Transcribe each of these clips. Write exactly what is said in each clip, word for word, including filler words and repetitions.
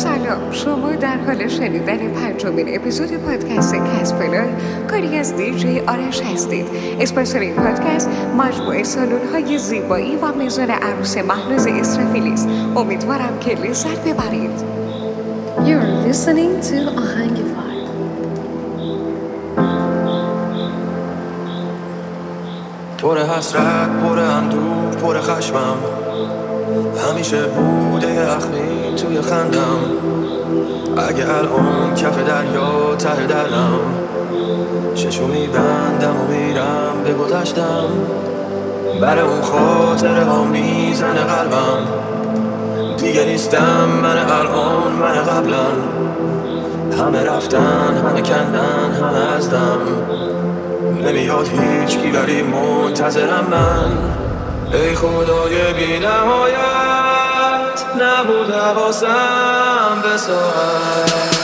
سلام، شما در حال شنیدن پنجمین اپیزود پادکست کسفلای کاری از دیجی آرش هستید. اسپانسر این پادکست مجموعه سالن‌های زیبایی و میزان عروس مهناز اسرافیلی است. امیدوارم که لذت ببرید. You're listening to آهنگفر. پر حسرت، پر اندوه، پر خشمم، همیشه بوده اخمی توی خندم. اگه الان کف دریا ته دلم، چشو میبندم و میرم به گذشتم. بر اون خاطره ها میزنه قلبم. دیگه نیستم من الان، من قبلا. همه رفتن، همه کندن، همه ازدم. نمیاد هیچ کی ولی منتظرم من. ای خدای بی نهایت، نبود حواسم به ساعت.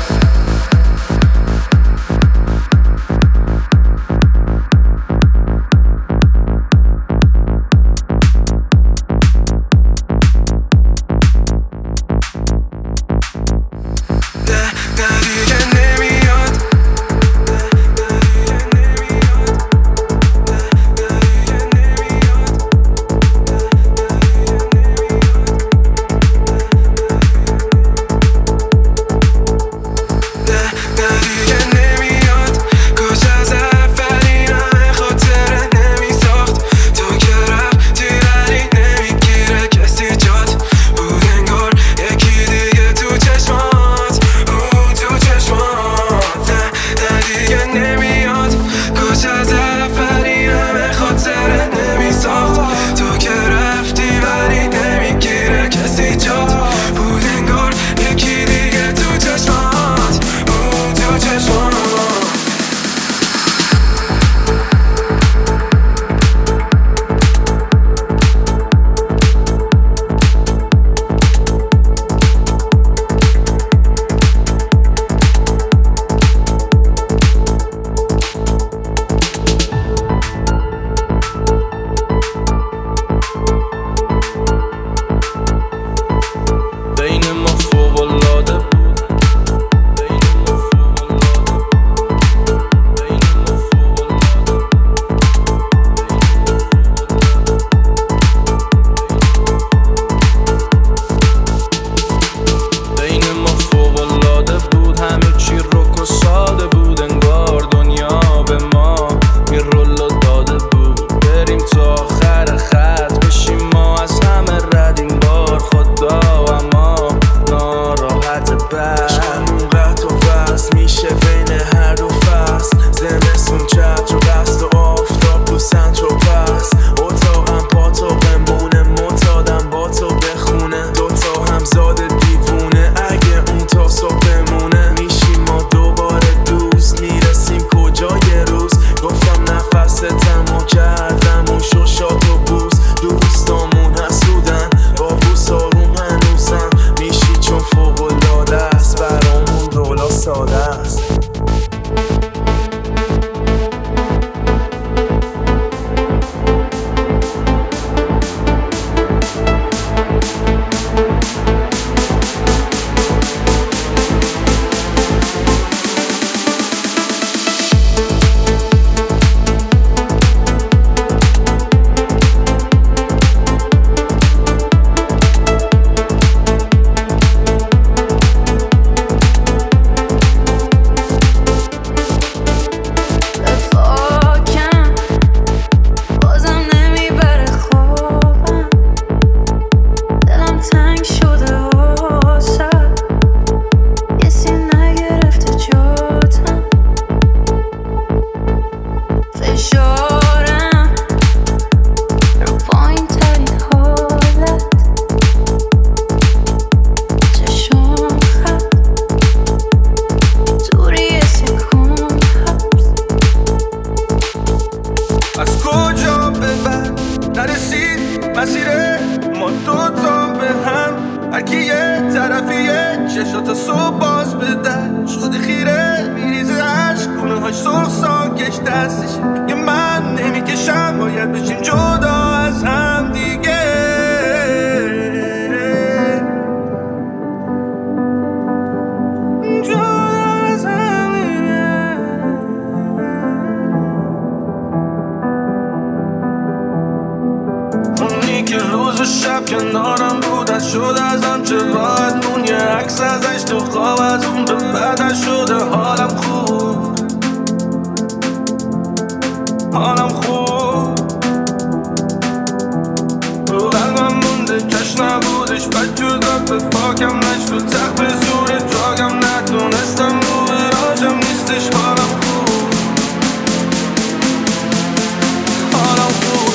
باید بشیم جدا از هم دیگه. که روز و شب کنارم بود از شده ازم چه باید مون یه عکس ازش تو خواب از اون به بعدش شده حالم خوب حالم خوب رو قلبم مونده کش نبودش بد جداد به فاکم نشد تق به زور جاگم نتونستم رو براجم نیستش حالم خوب حالم خوب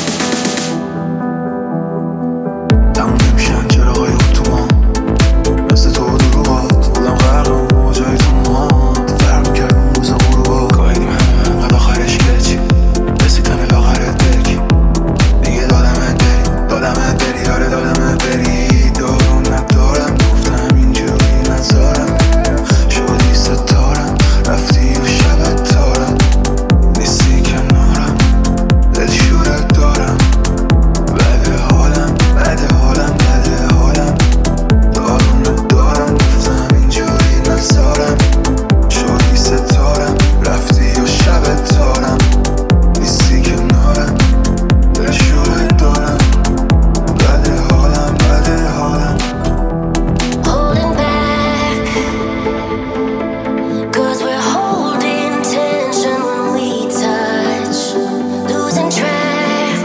تموم نمیشن چراغای اتوبان مثل تو دروغات خودم غرقم موجای تو موهات فرق میکرد اون روز غروبا گاهیدیم همه انقدر آخرش که چی رسیدن الاخرت بگی دیگه دادمت بری دادمت بری آره دادمت بری دارون ندارم گفتم اینجوری نزارم شدی ستارم رفتی و شبت تارم نیستی کنارم دل شورت دارم بده حالم بده حالم بده حالم دارون ندارم گفتم اینجوری نزارم شدی ستارم رفتی و شبت تارم نیستی کنارم دل شورت دارم بده حالم بده حالم Holding back, 'cause we're holding tension when we touch. Losing track,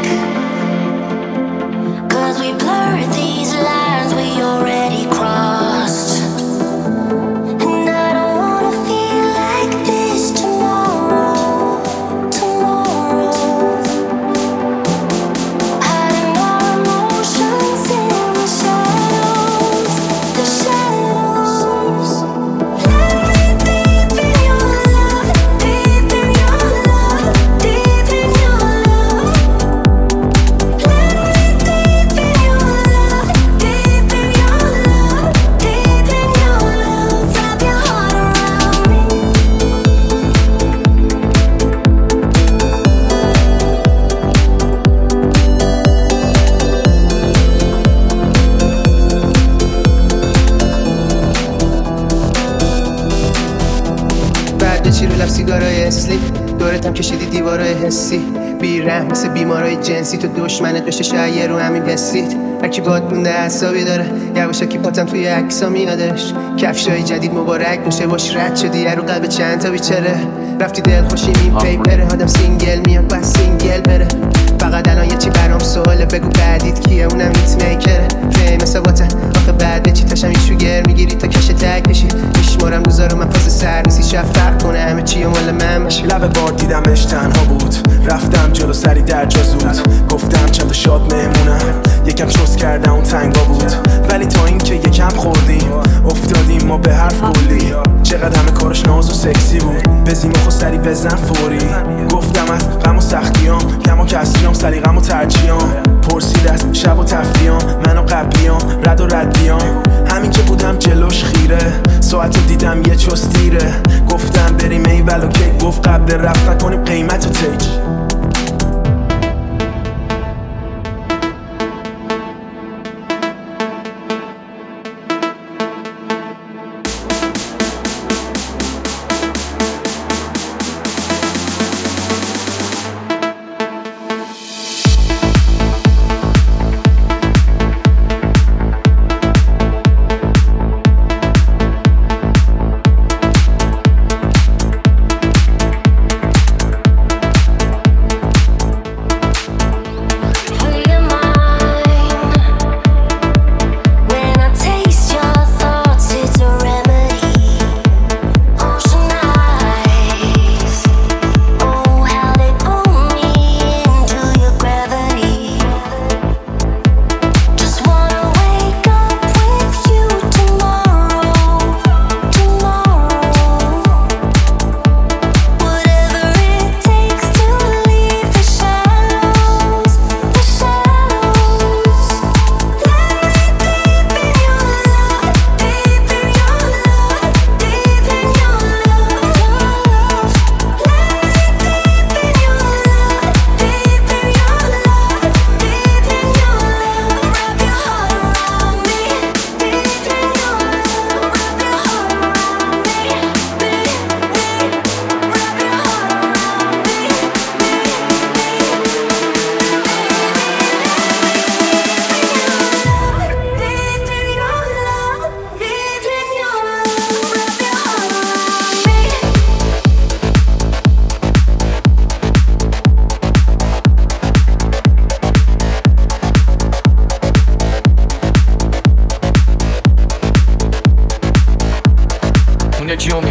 'cause we blurred these lines we already crossed. And I don't wanna feel like this tomorrow, tomorrow. Hiding our emotions in the shadows, the shadows. Let me deep in your love, deep in your love, deep in your love. Let me deep in your love, deep in your love, deep in your love. Wrap your heart around me. بعد چی رو لب سیگارای اسلی دورتم کشیدی دیوارای حسی بیرحم مثل بیمارای جنسی تو دشمنت بشه شاید رو همین پسید هرکی باد مونده حسابی داره یواشکی پاتم توی عکسا میادش کفشای جدید مبارک باشه باش رد شدی رو قلب چند تا بیچاره رفتی دل خوشی این پیپره آدم سینگل میاد بس سینگل بره فقط الان یه چی برام سواله بگو بعدیت کیه اونم هیت میکره فیم حساباته آخه بعد چی تاشم ایشو گر میگیری تا کش تک بشی میشمارم روزا رو من فاز سر نیستی شب فرق کنه همه چی و مال من بشه لب بار دیدمش تنها بود رفتم جلو سری در جا زود گفتم چند تا شاد مهمونم یکم چوس کردم اون تنگا بود ولی تا این که یکم خوردیم افتادیم ما به حرف کلی چقدر همه کارش ناز و سکسی بود بزیم و خود سری بزن فوری گفتم از غم و سختیام کم و کسریام سلیقم و ترجیام پرسید از شب و تفریام من و قبلیام رد و ردیام همین که بودم جلوش خیره ساعت رو دیدم یه چوس دیره گفتم بریم ایول و کیک گفت قبل رفت نکنیم قیمت و تیک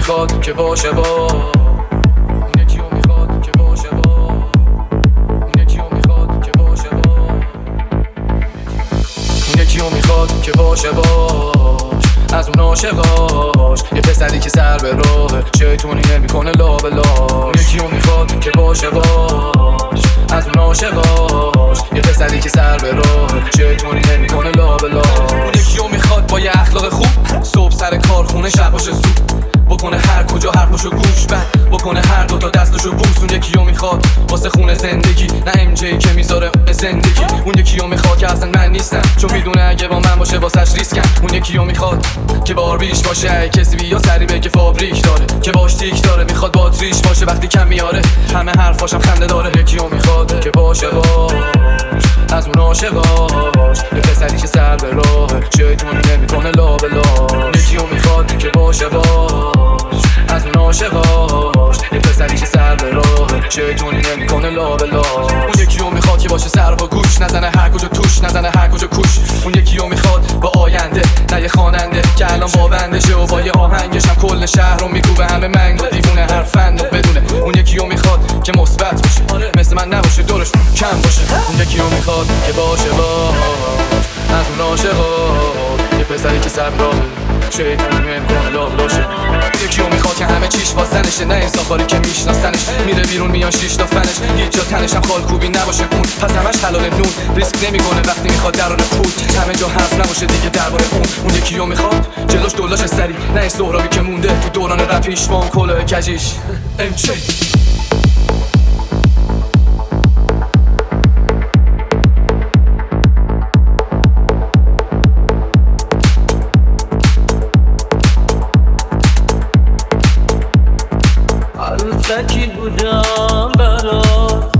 میخواد که باشه با اون یکی رو میخواد که باشه با اون یکی رو میخواد که باشه با اون یکی رو میخواد که باشه باش از اون عاشقاش یه پسری که سر به راه شیطونی نمیکنه لا به لا اون یکی رو میخواد که باشه باش از اون عاشقاش یه پسری که سر به راه شیطونی نمیکنه لا به لا اون یکی رو میخواد با یه اخلاق خوب صبح سر کار خونه شب باشه زود بکنه هر کجا حرفشو گوش بند بکنه هر دوتا دستشو بوس اون یکی رو میخواد واسه خونه زندگی نه ام جی که میذاره زندگی اون یکی رو میخواد که اصلا من نیستم چون میدونه اگه با من باشه واسش ریسکم اون یکی رو میخواد که باربیش باشه کسی بیا سری بگه فابریک داره که باش تیک داره میخواد باتریش باشه وقتی کم میاره همه حرفاشم خنده داره یکی رو میخواد که باشه باش از اون عاشقاش یه پسری که سر به راه شیطونی نمیکنه لا به لا یکی رو میخواد که باشه باش از اون عاشقاش یه پسری که سر به راه شیطونی نمیکنه لا به لا اون یکی رو میخواد که باشه سر با گوش نزنه هر کجا توش نزنه هر کجا کوش اون یکی رو میخواد با آینده نه یه خواننده که الان با بندشه و با یه آهنگش هم کل شهر رو میگو به همه منگ و دیوونه هر فن رو بدونه اون یکی رو میخواد که مثبت باشه مثل من نباشه دورش کم باشه اون یکی رو میخواد که باشه باش از اون عاشقاش یه پسری که سر راه شیطونی نمیکنه لا باشه یکی رو میخواد که همه چیش با زنشه نه انصافاری که میشناسنش میره بیرون میان شیش تا فنش یه جا تنش هم خال کوبی نباشه اون پس همش حلال نون ریسک نمیکنه وقتی میخواد درار پول همه جا حرف نباشه دیگه درباره اون اون یکی رو میخواد جلوش دولاش سری نه سهرابی که مونده تو دوران رپیش با اون کلاه کجیش ام جی عروسکی بودم برات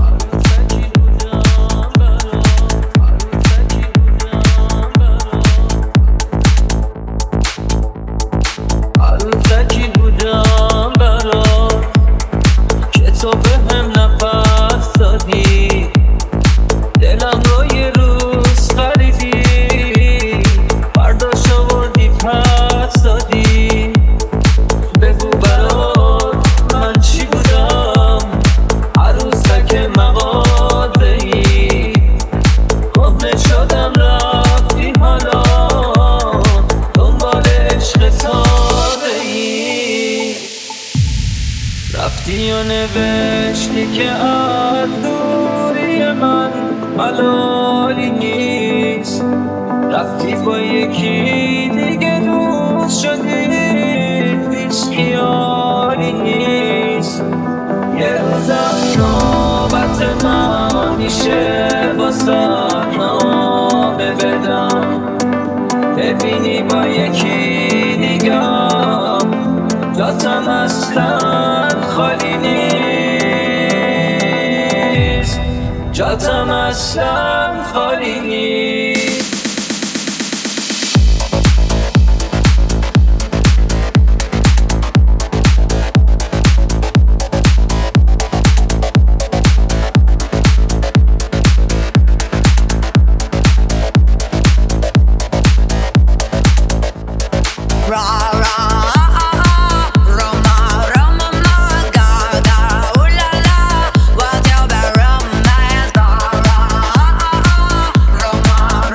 عروسکی بودم برات که تو به هم نفس دادی دلم رو یه روز خریدی برداشت آوردی پس دادی بگو برات من چی بودم عروسک مغازه‌ای کهنه شدم رفتی حالا دنبال عشق تازه‌ای رفتی و نوشتی که از دوری من حلالی نیست رفتی با یکی دیگه دوست شدی هیچ خیالی نیست یه روزم نوبت من میشه واسه نامه بدم ببینی با یکی دیگم جاتم اصلا خالی نیست جاتم اصلا خالی نیست Roma,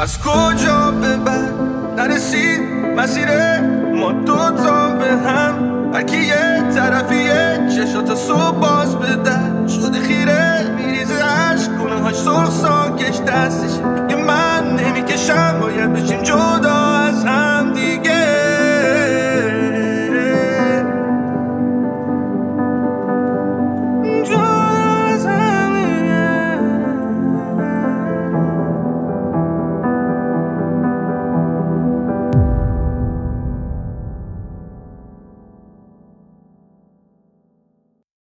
از کجا به بعد نرسید مسیر ما دوتا به هم، هرکی یه طرفیه چشات صبح